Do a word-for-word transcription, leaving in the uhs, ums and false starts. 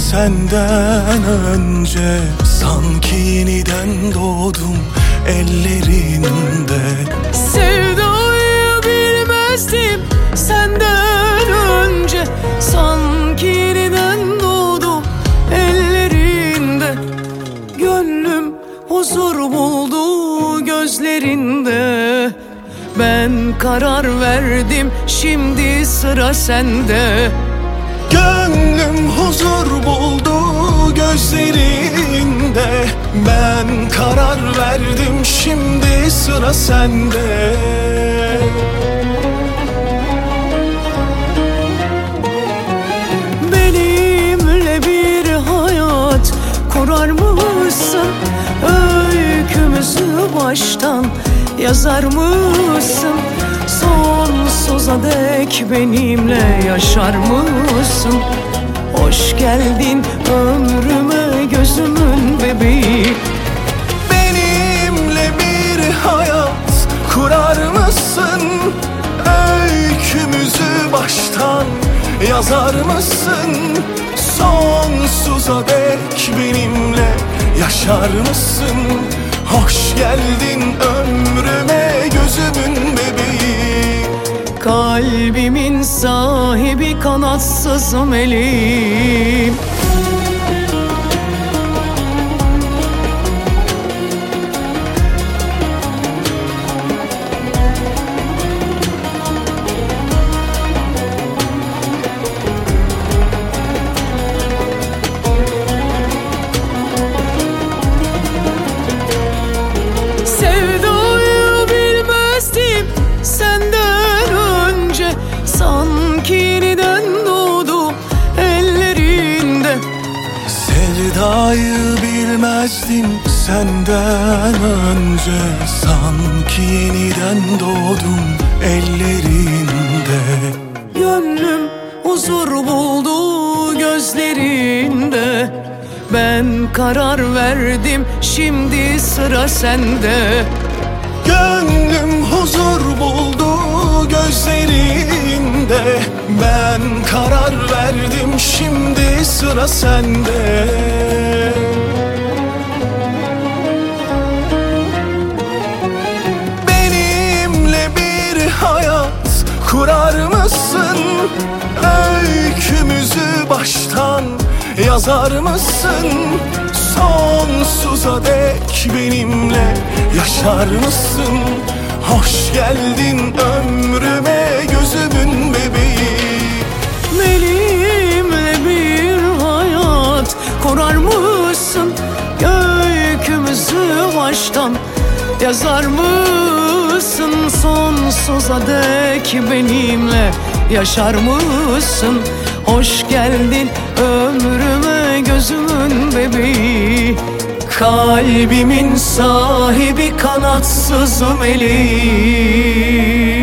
senden önce. Sanki yeniden doğdum ellerinde. Sevdayı bilmezdim senden önce. Sanki yeniden doğdum ellerinde. Gönlüm huzur buldu gözlerinde. Ben karar verdim, şimdi sıra sende. Gönlüm huzur buldu gözlerinde. Ben karar verdim, şimdi sıra sende. Benimle bir hayat kurar mısın? Öykümüzü baştan yazar mısın? Sonsuza dek benimle yaşar mısın? Hoş geldin ömrüme gözümün bebeği. Benimle bir hayat kurar mısın? Öykümüzü baştan yazar mısın? Sonsuza dek benimle yaşar mısın? Hoş geldin ömrüme gözümün bebeği. Kalbimin sahibi kanatsız meleğim. Sevdayı bilmezdim senden önce. Sanki yeniden doğdum ellerinde. Sevdayı bilmezdim senden önce. Sanki yeniden doğdum ellerinde. Gönlüm huzur buldu gözlerinde. Ben karar verdim, şimdi sıra sende. Gönlüm huzur buldu gözlerinde. Ben karar verdim, şimdi sıra sende. Benimle bir hayat kurar mısın? Öykümüzü baştan yazar mısın? Sonsuza dek benimle yaşar mısın? Hoş geldin ömrüme gözümün bebeği. Benimle bir hayat kurar mısın? Öykümüzü baştan yazar mısın? Sonsuza dek benimle yaşar mısın? Hoş geldin ömrüme gözümün bebeği. Kalbimin sahibi kanatsız meleği.